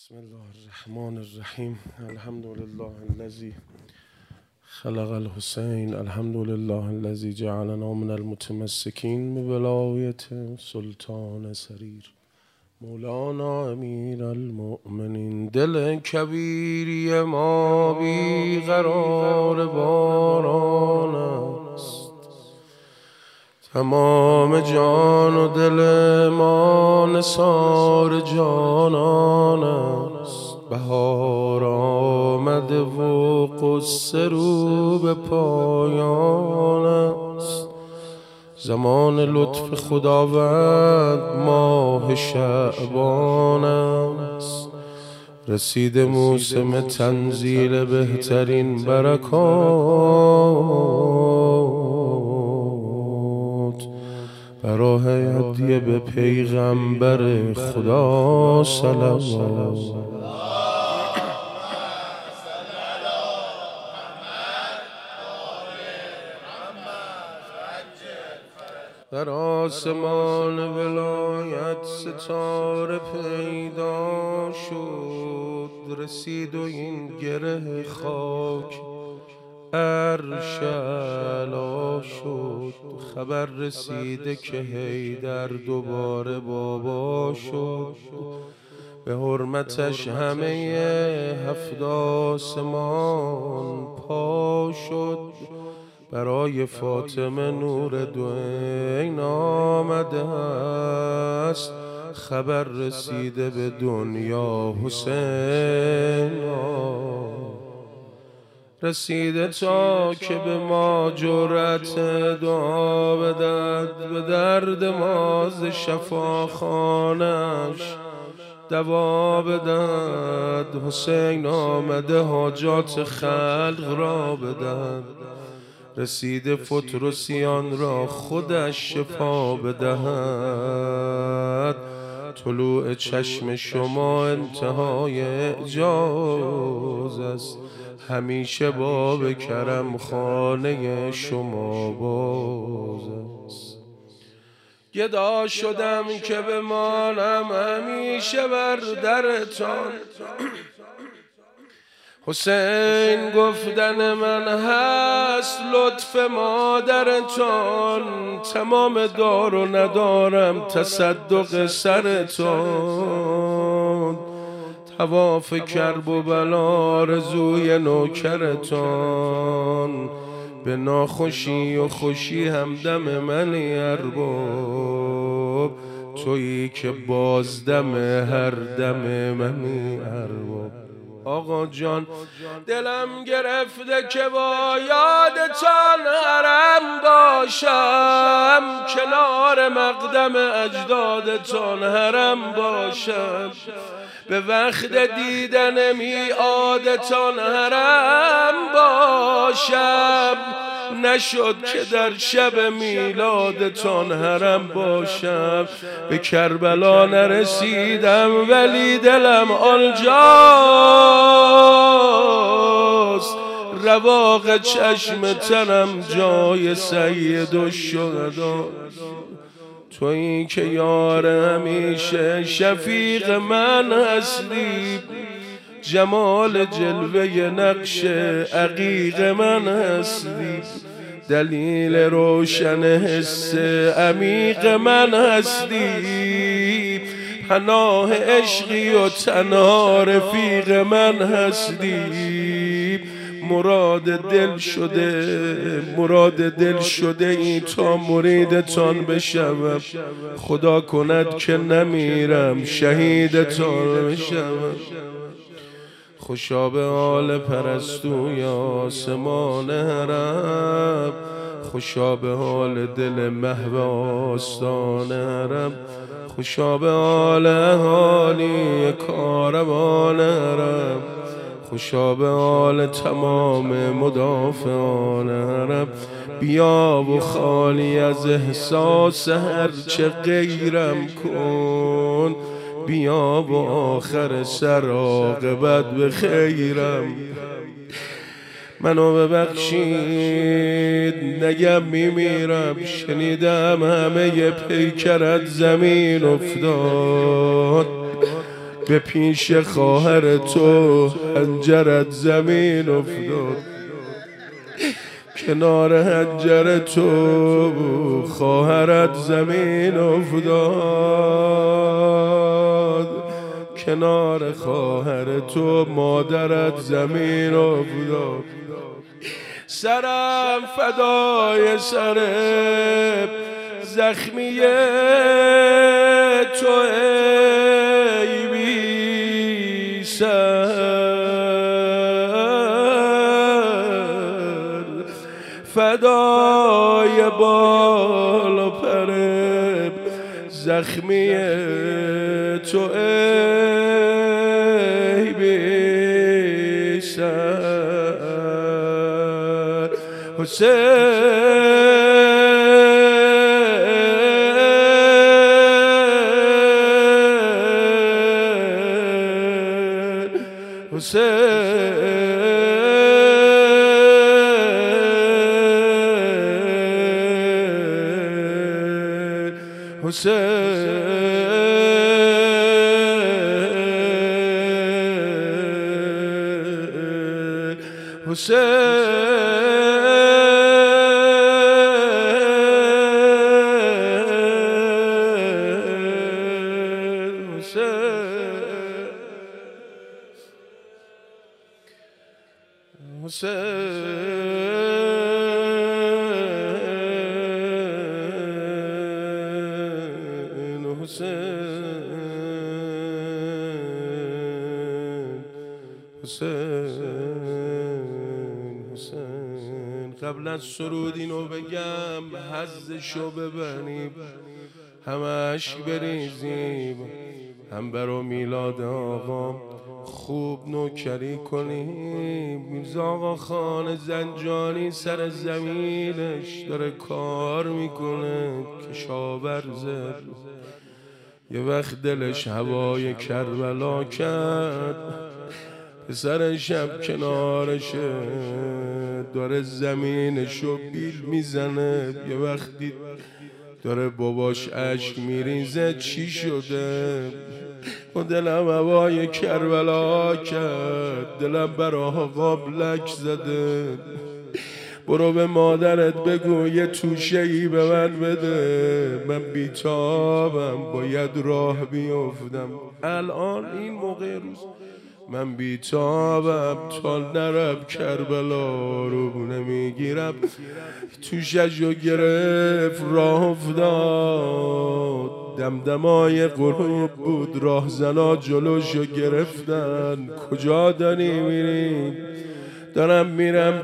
بسم الله الرحمن الرحیم. الحمد لله الذي خلق الحسین، الحمد لله الذي جعلنا من المتمسکین بولایت سلطان سریر مولانا امیر المؤمنین. دل کبیری ما بی قرار باران است، تمام جان و دل ما نثار جانان است. بهار آمده و قصه رو به پایان است. زمان لطف خداوند ماه شعبان است. رسیده موسم تنزیل بهترین برکات، برای هدیه به پیغمبر خدا صلوات. در آسمان ولایت ستاره پیدا شد، رسید و این گره خاک عرش اعلی شد. خبر رسیده که حیدر دوباره بابا شد، به حرمتش همه هفت آسمان پا شد. برای فاطمه نور دوین آمده است، خبر رسیده به دنیا حسین رسیده تا که به ما جرأت دعا بدهد. به درد ما ز شفاخانش دوا بدهد. حسین آمده حاجات خلق را بدهد، رسیده فتروسیان را خودش شفا بدهد. طلوع چشم شما انتهای اعجاز است، همیشه باب کرم خانه شما باز است. گدا شدم که بمانم همیشه بر درتان، حسین گفتن من هست لطف مادرتان. تمام دار و ندارم تصدق سرتان، طواف کرب و بلا آرزوی نوکرتان. به ناخوشی و خوشی همدم منی ارباب، تویی که بازدم هر دم منی ارباب. آقا جان دلم گرفته که با یادتان حرم باشم، کنار مقدم اجدادتان حرم باشم. به وقت دیدن میعادتان حرم باشم، نشد که در شب میلادتان حرم باشم. به کربلا نرسیدم ولی دلم آنجاست، رواق چشم تنم جای سید الشهدا. تویی که یار همیشه شفیق من هستی، جمال جلوه نقش عقیق من هستی. دلیل روشن حس عمیق من هستی، پناه عشقی و تنها رفیق من هستی. مراد دل شده ای تا مریدتان بشوم. خدا کند که نمیرم شهیدتان بشوم. خوشا به حال پرستوی آسمان حرم، خوشا به حال دل محو آستان حرم. خوشا به حال اهالی کاروان حرم، خوشا به حال تمام مدافعان حرم. بیا و خالی از احساس هرچه غیرم کن، بیا و آخر سر عاقبت به خیرم. منو ببخشید نگم میمیرم، شنیدم همه پیکرت زمین افتاد. به پیش خواهر تو حنجرت زمین افتاد، کنار حنجر تو خواهرت زمین افتاد، کنار خواهر تو مادرت زمین افتاد. سرم فدای سر زخمی تو ای بی سر، فدای بال و پر زخمی تو ای بی سر. حسین قبل از سرود اینو بگم، حظشو ببریم، همش بریزیم، هم برا میلاد آقا خوب نوکری کنیم. میرزا آقا خان زنجانی سر زمینش داره کار میکنه، کشاورزه. یه وقت دلش هوای کربلا کرد، پسرشم کنارشه داره زمینشو بیل میزنه. یه وقتی داره باباش اشک میریزه، چی شده؟ و دلم هوای کربلا کرد، دلم برا قابلک زده. برو به مادرت بگو یه توشه‌ای به من بده، من بیتابم باید راه بیفتم. الان این موقع روز من بیتابم، تا نرم کربلا رو نمیگیرم. توششو گرفت راه افتاد، دمدمای غروب بود، راهزنا جلوشو گرفتن. کجا داری میری؟ دارم میرم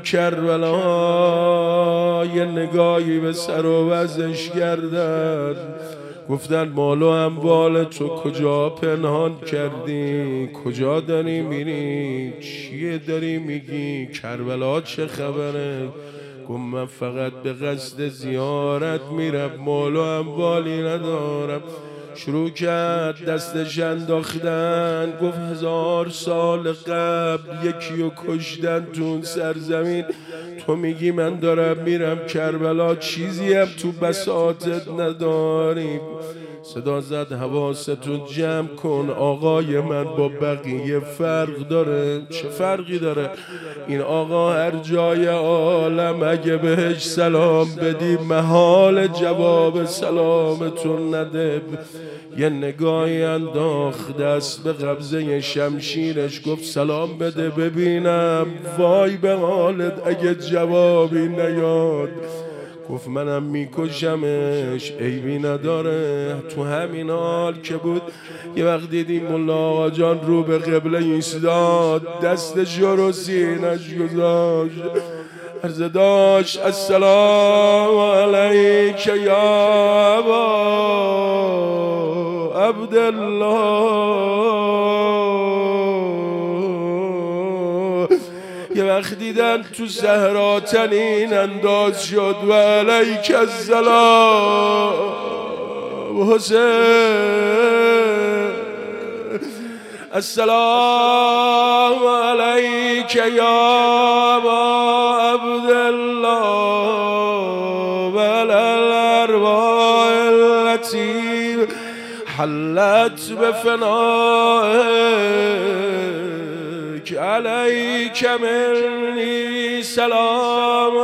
کربلا. یه نگاهی به سر و وضعش کردن، گفتن مال و اموال تو کجا پنهان کردی؟ کجا داری میری؟ چیه داری میگی؟ کربلا چه خبره؟ گفت من فقط به قصد زیارت میرم، مال و اموالی ندارم. شروع کرد دستش انداختن، گفت 1000 سال قبل یکی رو کشتن تو اون سرزمین، تو میگی من دارم میرم کربلا، چیزی هم تو بساطت نداری؟ صدا زد حواستون جمع کن، آقای من با بقیه فرق داره. چه فرقی داره؟ این آقا هر جای عالم اگه بهش سلام بدی محال جواب سلامتون نده. یه نگاهی انداخت دست به قبضه شمشیرش، گفت سلام بده ببینم، وای به حالت اگه جوابی نیاد. گفت منم میکشمش، عیبی نداره. تو همین حال که بود یه وقت دیدیم ملا آقا جان رو به قبله ایستاد، دستش رو سینش گذاشت، عرض داشت السلام علیک یا ابا عبدالله. یه وقت دیدن تو صحرا تنین انداز شد، و علیک السلام حسین، السلام علیک یا ابا عبدالله و الارواح التي حلت بفنائك عليك مني سلام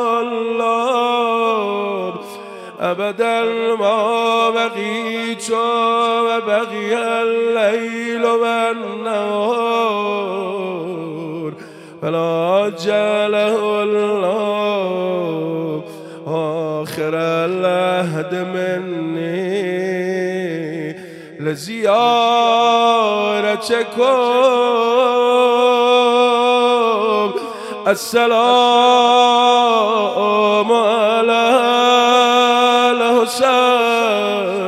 الله أبدا ما بقيت وبقي الليل والنهار فلا جعله الله آخر العهد مني لزيارتكم السلام على الحسين